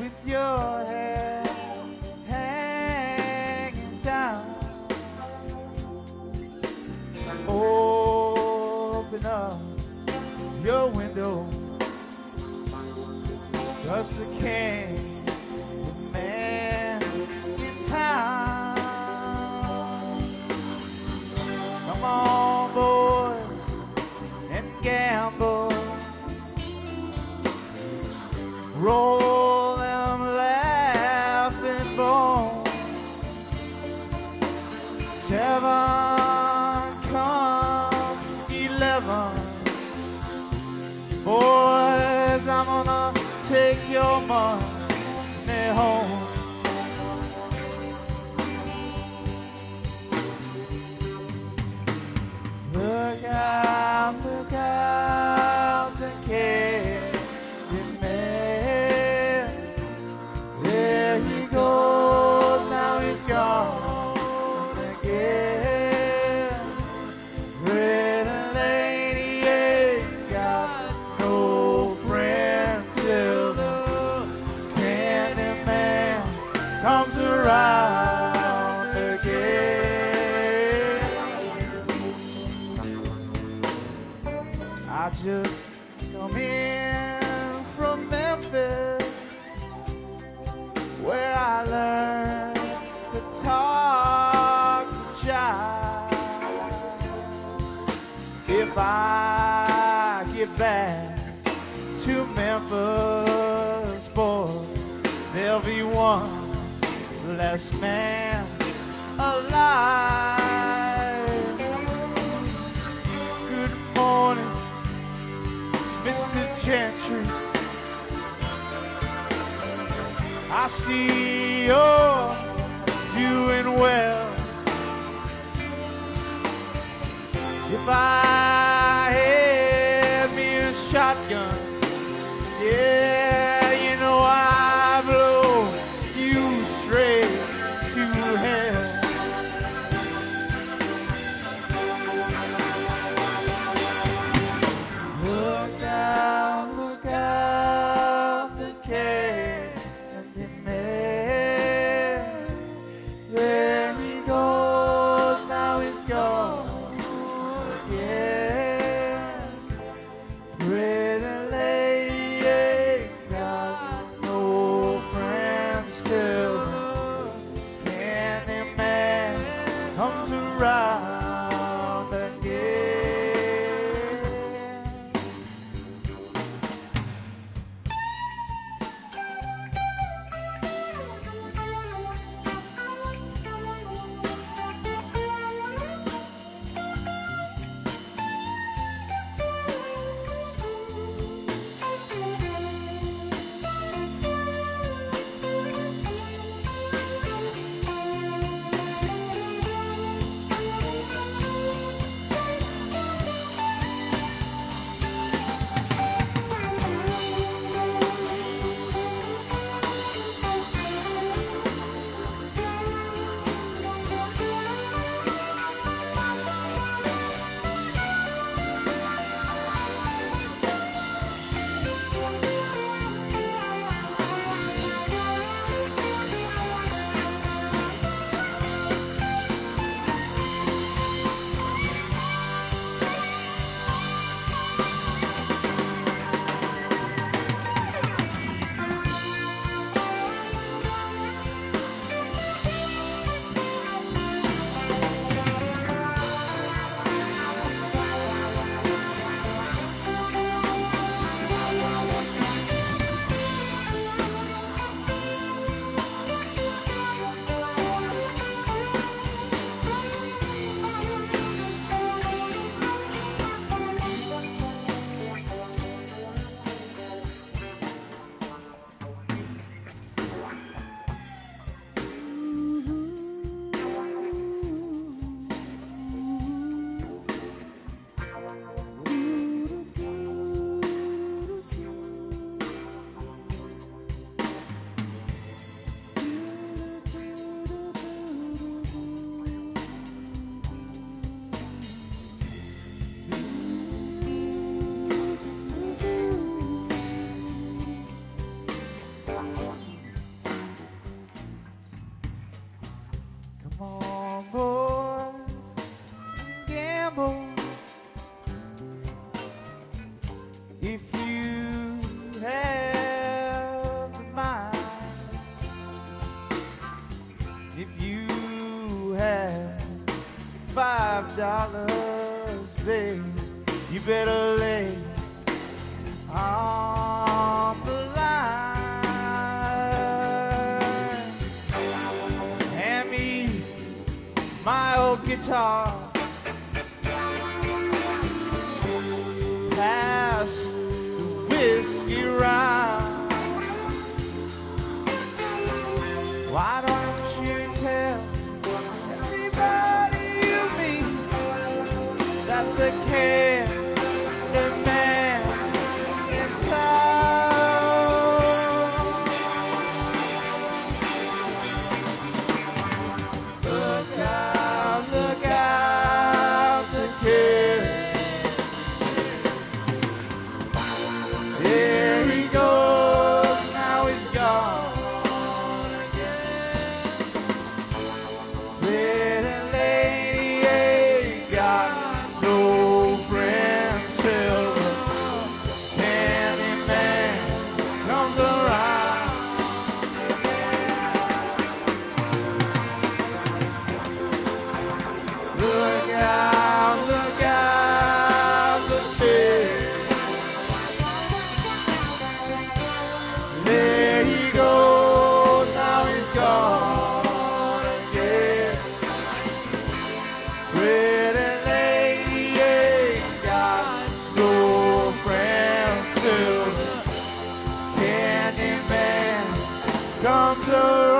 with your hair hanging down. Open up your window, 'cause the king, the man in town. Come on, boys, and gamble. Roll them laughing bones. 7 come 11. Boys, I'm gonna take your money home. Look out, the candy man. There he goes, now he's gone again. Pretty lady ain't got no friends till the candy man comes around again. I just come in from Memphis, where I learned to talk to jive. If I get back to Memphis, boy, there'll be one less man alive. Good morning, Mr. Gentry. I see you're doing well. If I had me a shotgun, yeah, you know I blow you straight to hell. Look out, the candy man. There he goes, now he's gone again. $5, babe. You better lay on the line. Hand me my old guitar. Pass the whiskey round. Why don't you tell everybody you meet that the Candyman's in town? Look out, the kid. There he goes, now he's gone again. Pretty lady ain't got no friends till the Candyman comes around. Look out, the kid. There he goes, now he's gone again. Pretty lady ain't got no friends till Candyman comes around.